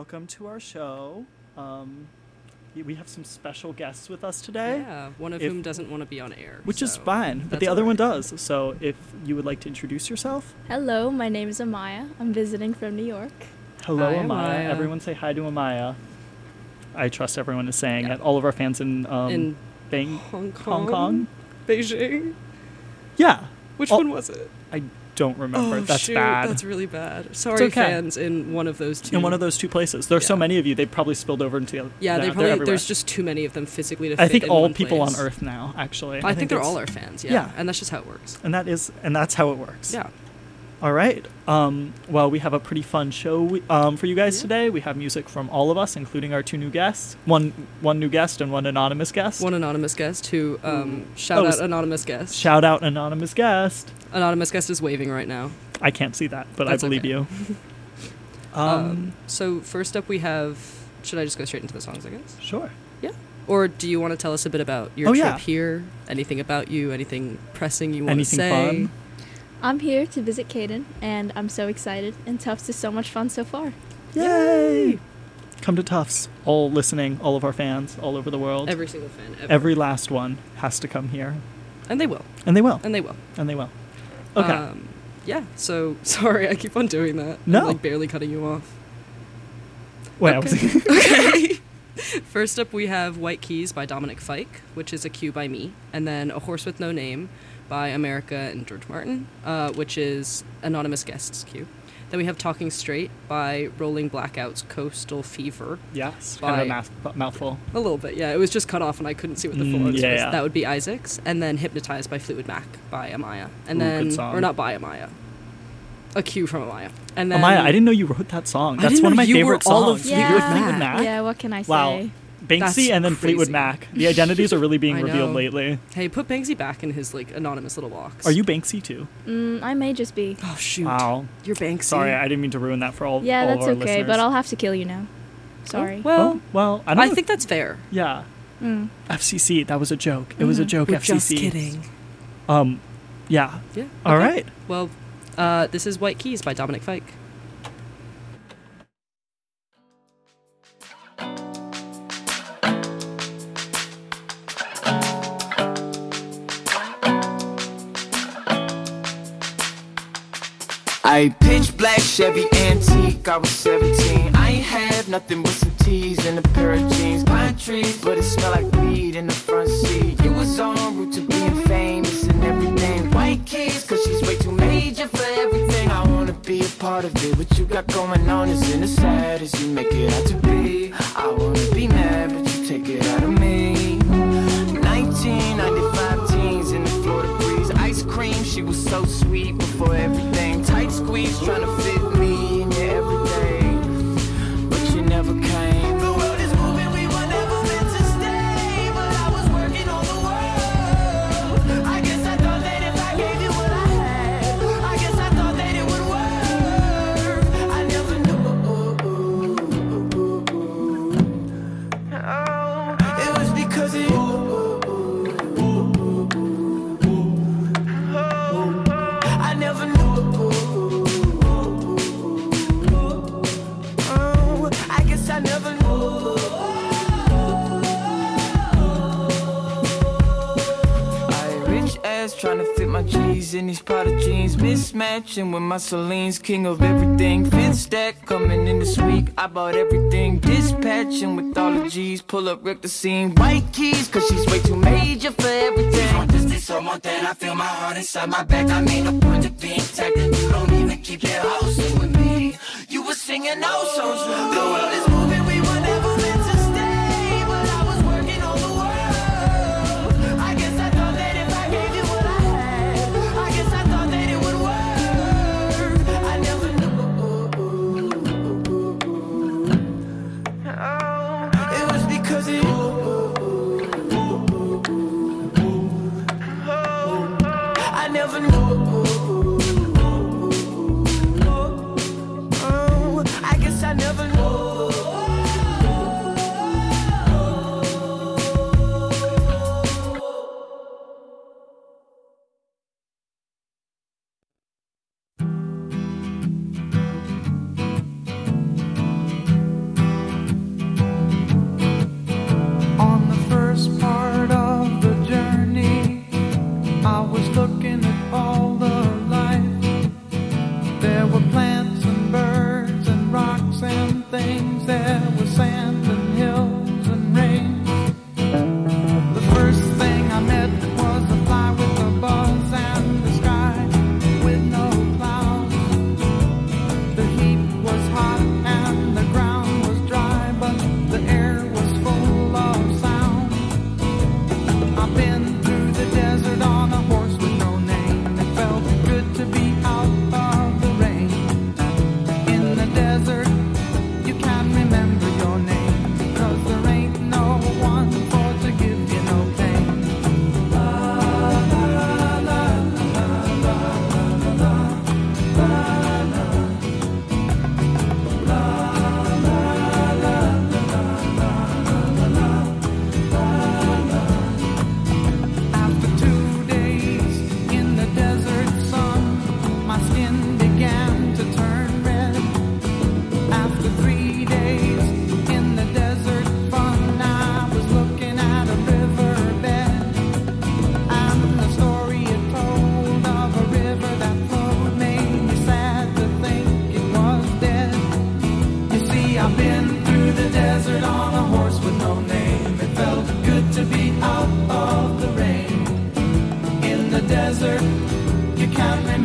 welcome to our show. We have some special guests with us today. Yeah, one of whom doesn't want to be on air. Which is fine, but the other one does. So if you would like to introduce yourself. Hello, my name is Amaya. I'm visiting from New York. Hello, Hi, Amaya. Amaya. Everyone say hi to Amaya. I trust everyone is saying it. All of our fans in Hong Kong? Beijing. Yeah. Which one was it? I don't remember. That's shoot, bad. That's really bad. Sorry, okay. fans in one of those two. In one of those two places. There's so Yeah. many of you, they probably spilled over into the other. Yeah, they're probably. There's just too many of them physically to fit I think in all one people place. on Earth now, actually. I think they're it's- all our fans. Yeah. Yeah. And that's just how it works. And that's how it works. Yeah. All right. Well, we have a pretty fun show for you guys today. We have music from all of us, including our two new guests. One new guest and one anonymous guest. One anonymous guest who shout out anonymous guest. Shout out anonymous guest. Anonymous guest is waving right now. I can't see that, but That's I believe okay. you. So first up we have. Should I just go straight into the songs, I guess? Sure. Yeah. Or do you want to tell us a bit about your trip here? Anything about you? Anything pressing you want to say? Anything fun? I'm here to visit Caden, and I'm so excited, and Tufts is so much fun so far. Yay! Come to Tufts. All listening, all of our fans all over the world. Every single fan ever. Every last one has to come here. And they will. And they will. And they will. And they will. Okay. Yeah, so sorry, I keep on doing that. No. I'm like barely cutting you off. Wait, okay. Okay. First up, we have White Keys by Dominic Fike, which is a cue by me, and then A Horse with No Name by America and George Martin, which is anonymous guest's cue. Then we have Talking Straight by Rolling Blackout's Coastal Fever. Yes, by, kind of a mouthful. A little bit, yeah. It was just cut off and I couldn't see what the full words was. Yeah. That would be Isaac's. And then Hypnotized by Fleetwood Mac by Amaya. And good song. or not by Amaya. A cue from Amaya. And then Amaya, I didn't know you wrote that song. I That's didn't one of know my you were favorite all of songs. Fleetwood Fleetwood Mac. Mac. Yeah, what can I say? Wow. Banksy That's and then crazy. Fleetwood Mac. The identities are really being I revealed know. lately. Hey, put Banksy back in his like anonymous little box. Are you Banksy too? I may just be. Oh shoot. Wow. You're Banksy. Sorry, I didn't mean to ruin that for all. Yeah, all that's of our okay, listeners. but I'll have to kill you now. Sorry. Well, I don't know. think that's fair. Yeah. Mm. FCC. That was a joke. It was a joke. We're FCC. just kidding. Yeah. Yeah. Okay. All right. Well, this is White Keys by Dominic Fike. I pitch black Chevy antique, I was 17. I ain't had nothing but some tees and a pair of jeans. Pine trees, but it smelled like weed in the front seat. You was en route to being famous and everything. White keys, cause she's way too major for everything. I wanna be a part of it. What you got going on isn't as sad as you make it out to be. I wanna be mad, but you take it out of me. 1995 teens in the Florida breeze. Ice cream, she was so sweet before everything. Tight squeeze, trying to fit me in your everyday, but you never came. The world is moving, we were never meant to stay, but I was working on the world. I guess I thought that if I gave you what I had, I guess I thought that it would work. I never knew. It was because of you. I never knew. I guess I never knew. I rich ass trying to fit my G's in these Prada jeans, mismatching with my Celine's king of everything. Fifth stack coming in this week. I bought everything, dispatching with all the G's. Pull up, wreck the scene. White keys, cause she's way too major for everything. Want this, so more than I feel my heart inside my back. I mean, no point of being tagged, and you don't even keep your house in with me. You were singing those songs. The world is moving, we were never meant to stay, but I was working on the world. I guess I thought that if I gave you what I had, I guess I thought that it would work. I never knew. It was because of you. I never knew.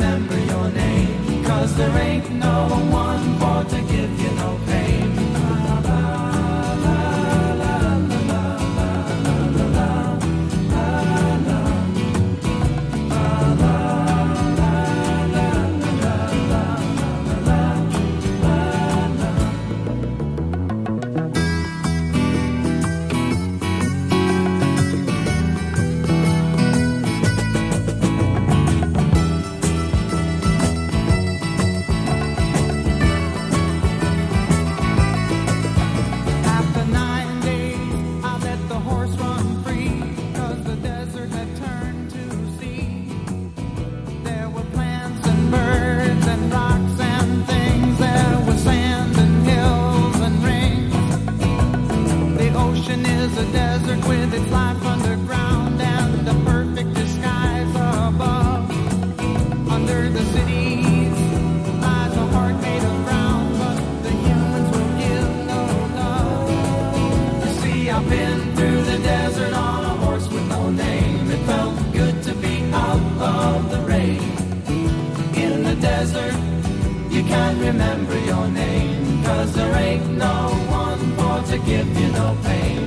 remember your name, 'cause there ain't no one for to give you no pain. Remember your name, 'cause there ain't no one for to give you no pain.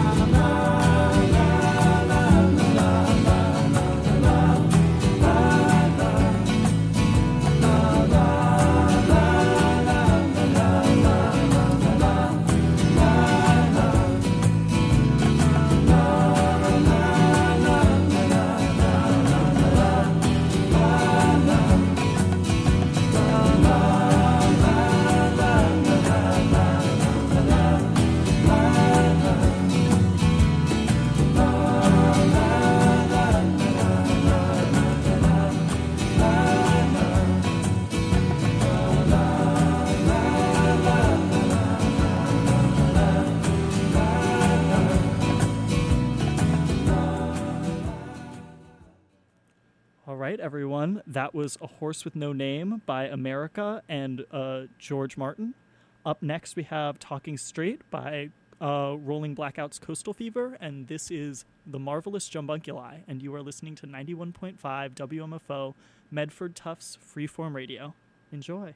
Everyone, that was A Horse with No Name by America and George Martin. Up next we have Talking Straight by Rolling Blackouts Coastal Fever, and this is The Marvelous Jumbunculi, and you are listening to 91.5 WMFO Medford Tufts Freeform Radio. Enjoy.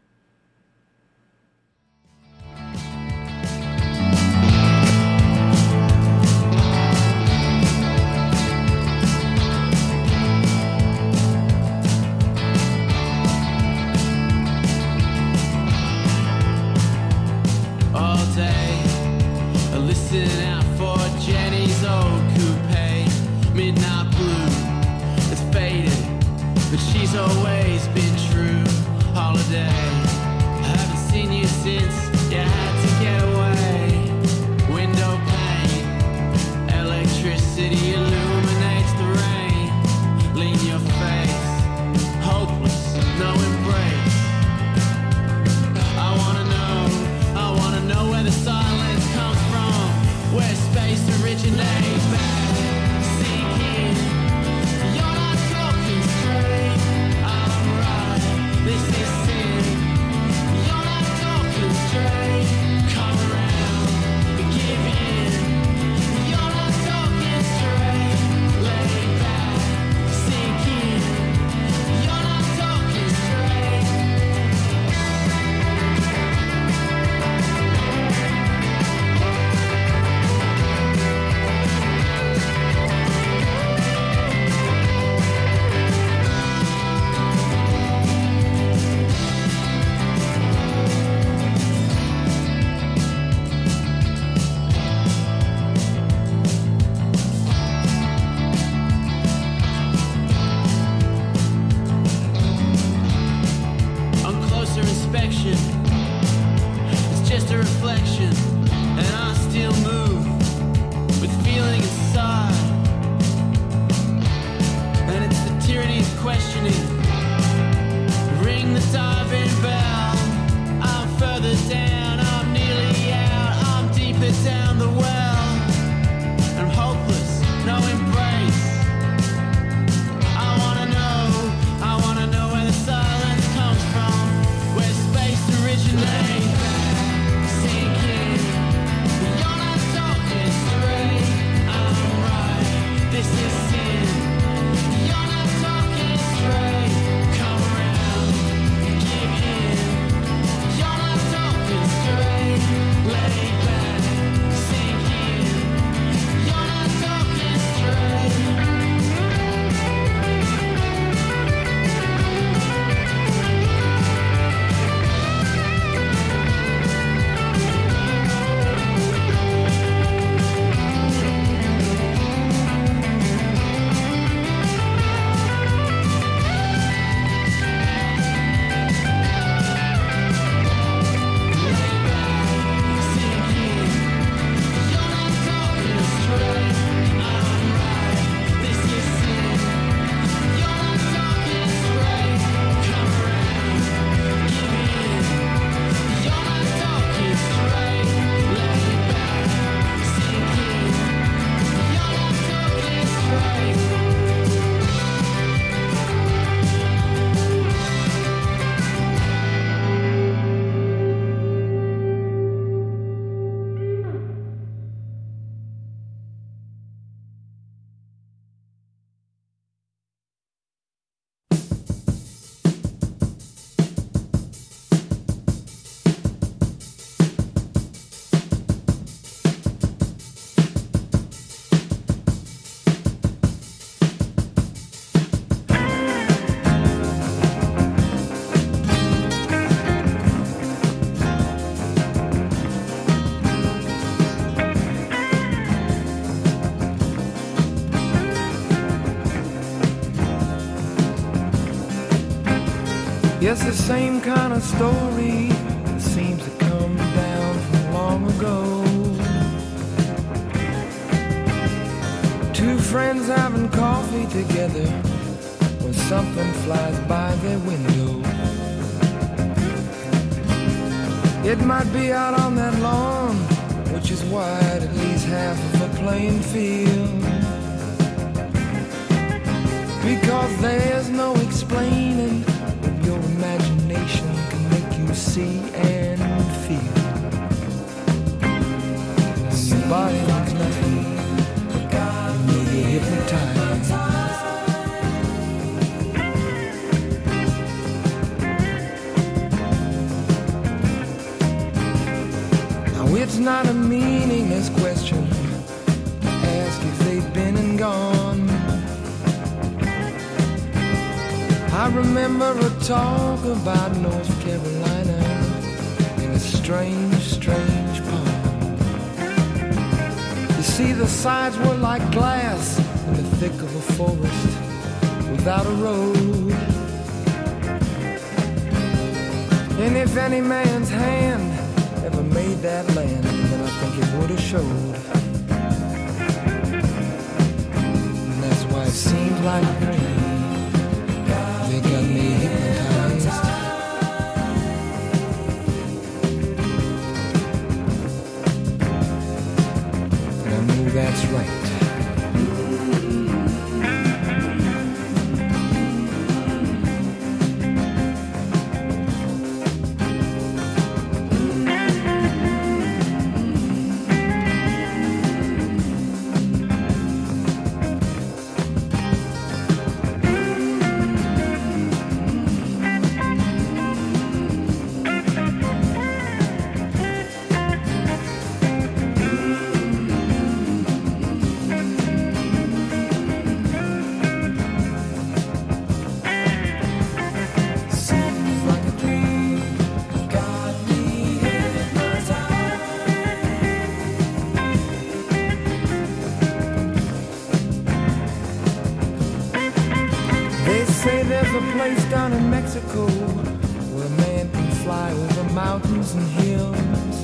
Listen out for Jenny's old coupe, midnight blue. It's faded, but she's always been true. Holiday, I haven't seen you since you had to get away. Window pane, electricity illuminates the rain. Lean your face, hopeless, no embrace. I wanna know where the silence comes from, where space originates. Seeking, you're not talking straight. I'm right, this is sin. You're not talking straight. Come around, give in. You're not talking straight. Lay back, sink in. You're not talking straight. It's just a reflection, and I still move with feeling inside. And it's the tyranny's questioning. Ring the diving bell. I'm further down, I'm nearly out, I'm deeper down the well. I'm hopeless, no embrace. I wanna know where the silence comes from, where space originates. Sinking, you're not talking straight. I'm right, this is sin. You're not talking straight. Come around. same kind of story that seems to come down from long ago. Two friends having coffee together when something flies by their window. It might be out on that lawn, which is wide, at least half of a playing field. Because there's no explaining what your imagination can make you see and feel. And your body means nothing, you know you're hypnotized. Now it's not a meaningless question to ask if they've been and gone. I remember a talk about North Carolina in a strange, strange poem. You see, the sides were like glass in the thick of a forest without a road. And if any man's hand ever made that land, then I think it would have showed. And that's why it seems like a dream. They got me hypnotized. And I know that's right. Down in Mexico, where a man can fly over mountains and hills.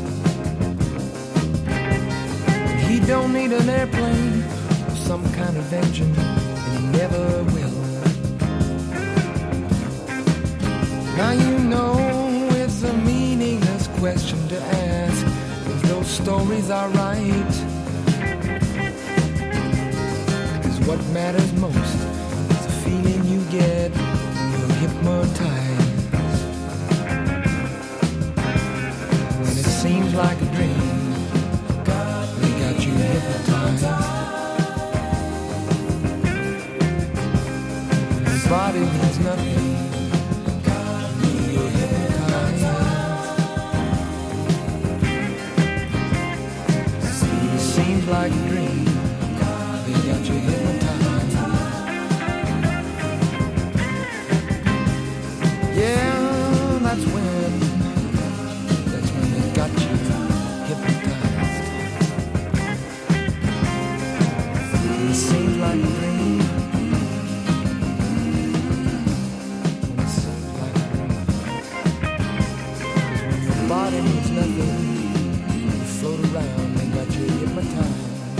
He don't need an airplane or some kind of engine, and he never will. Now you know it's a meaningless question to ask if those stories are right. Because what matters most is the feeling you get hypnotized. When it seems like a dream, they got you hypnotized. When your body means nothing, you're hypnotized. When it seems like a dream, they got you hypnotized. Yeah, that's when they got you hypnotized. It seems like a dream. It seems like a dream. 'Cause when your body means nothing, you float around, they got you hypnotized.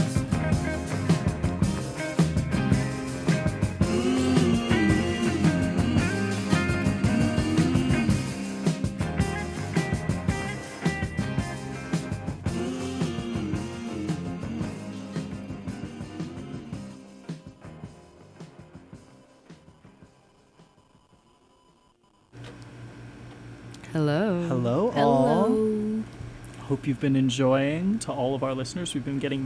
Hello. Hello, all. Hope you've been enjoying. To all of our listeners, we've been getting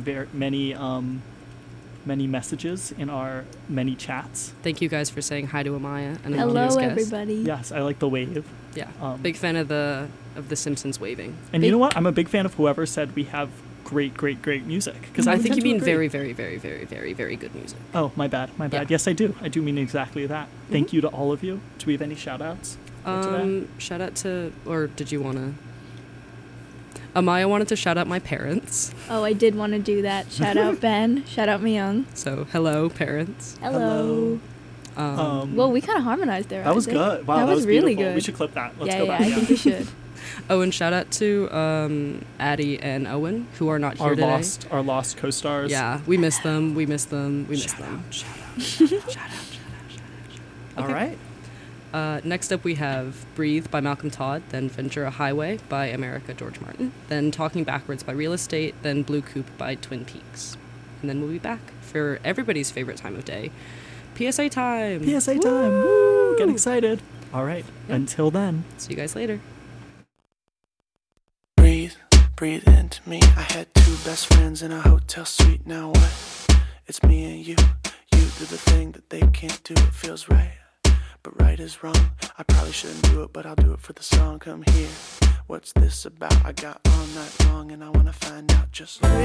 many messages in our many chats. Thank you guys for saying hi to Amaya and Hello, guest. everybody. Yes, I like the wave. Yeah, big fan of the Simpsons waving. And you know what? I'm a big fan of whoever said we have great music. Because I think you mean very, very, very, very, very, very good music. Oh, my bad. Yeah. Yes, I do. I do mean exactly that. Thank you to all of you. Do we have any shout-outs? Shout out to, or did you want to? Amaya wanted to shout out my parents. Oh, I did want to do that. Shout out Ben. Shout out Myung. So, hello, parents. Hello. Well, we kind of harmonized there. That was good. Wow, that was really beautiful. good. We should clip that. Let's yeah, go yeah, back. I think we should. Oh, and shout out to Addie and Owen, who are not here today. Our lost co-stars. Yeah, we miss them. We miss them. We miss them. Shout out. All right. Next up, we have Breathe by Malcolm Todd, then Ventura Highway by America George Martin, then Talking Backwards by Real Estate, then Blue Coupe by Twin Peaks. And then we'll be back for everybody's favorite time of day, PSA time. PSA time. Woo! Get excited. All right. Yep. Until then. See you guys later. Breathe, breathe into me. I had two best friends in a hotel suite. Now what? It's me and you. You do the thing that they can't do. It feels right. But right is wrong. I probably shouldn't do it, but I'll do it for the song. Come here. What's this about? I got all night long and I wanna find out. Just breathe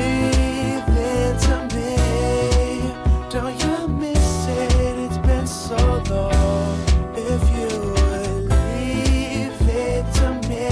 into me. Don't you miss it? It's been so long. If you would leave it to me,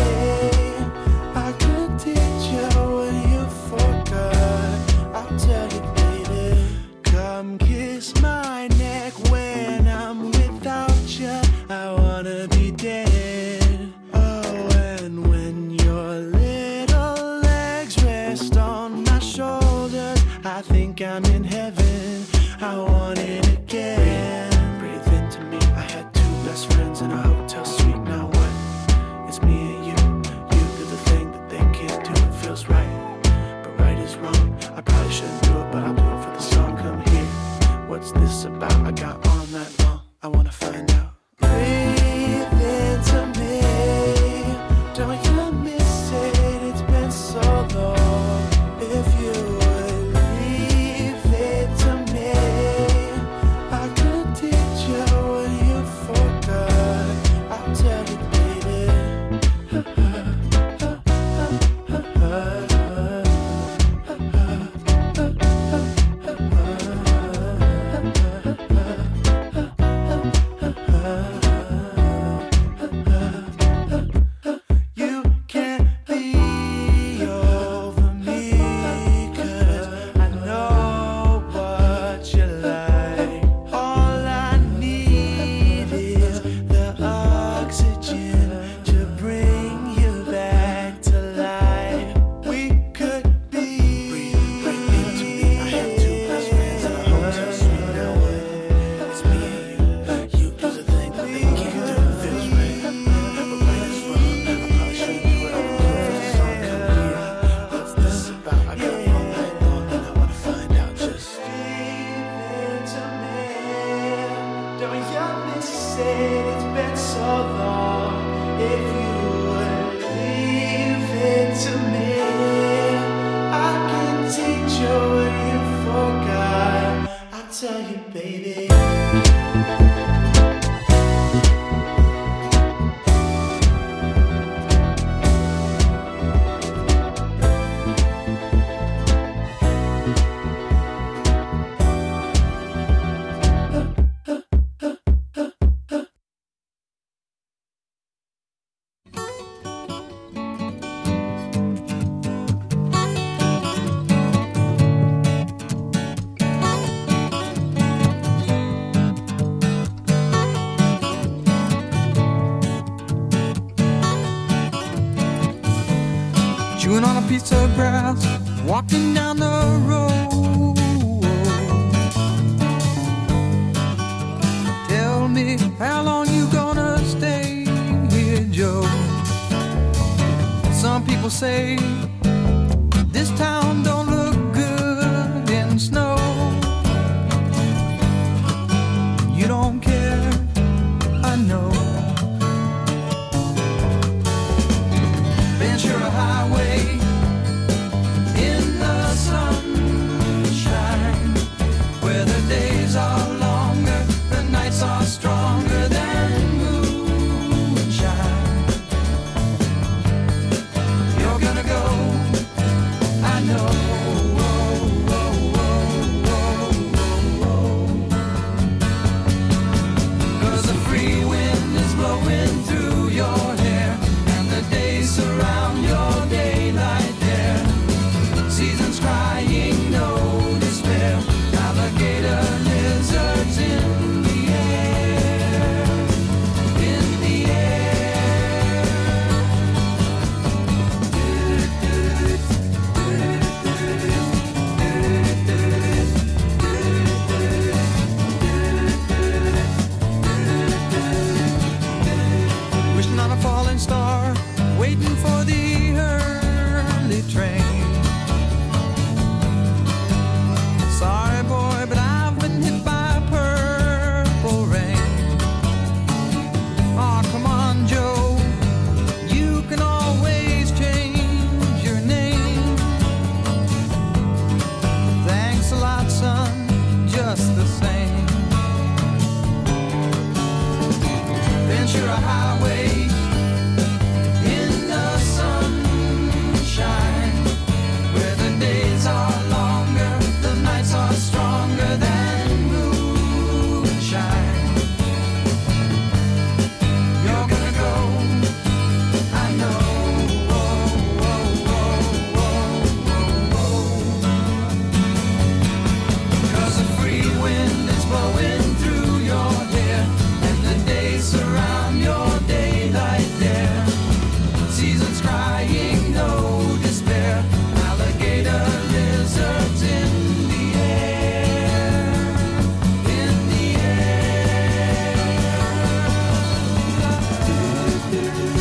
I could teach you what you forgot. I'll tell you, baby. Come kiss my neck when I'm without you. I wanna be dead. Oh, and when your little legs rest on my shoulders, I think I'm in heaven. I want it again. Breathe into me. I had two best friends in a hotel suite. Now what? It's me and you. You do the thing that they can't do. It feels right, but right is wrong. I probably shouldn't do it, but I'll do it for the song. Come here. What's this about? I got all night long. I wanna find out. Breathe into me. Don't you miss it? It's been so long. If you would leave it to me, I could teach you what you forgot. I'll tell you, you can't be over me, 'cause I know what you like. All I need is the oxygen to bring you back to life. We could be. Breathe right into me. I had two best friends in a hotel suite. Now what? It's me and you. You do the thing that they can't do. It feels right, but right is wrong. I probably shouldn't do it. I'll do it for the song. Come here. What's this about? I got all night long and I wanna find out. Just breathe into me. Don't you miss it? It's been so long. If you would leave it to me, I can teach you what you forgot. I'll tell you, baby. Chewing on a piece of grass, walking down the road. Tell me, how long you gonna stay here, Joe? Some people say this town don't look good in snow. You don't care, I know. Ventura Highway in the sunshine, where the days are longer, the nights are stronger than moonshine. You're gonna go Thank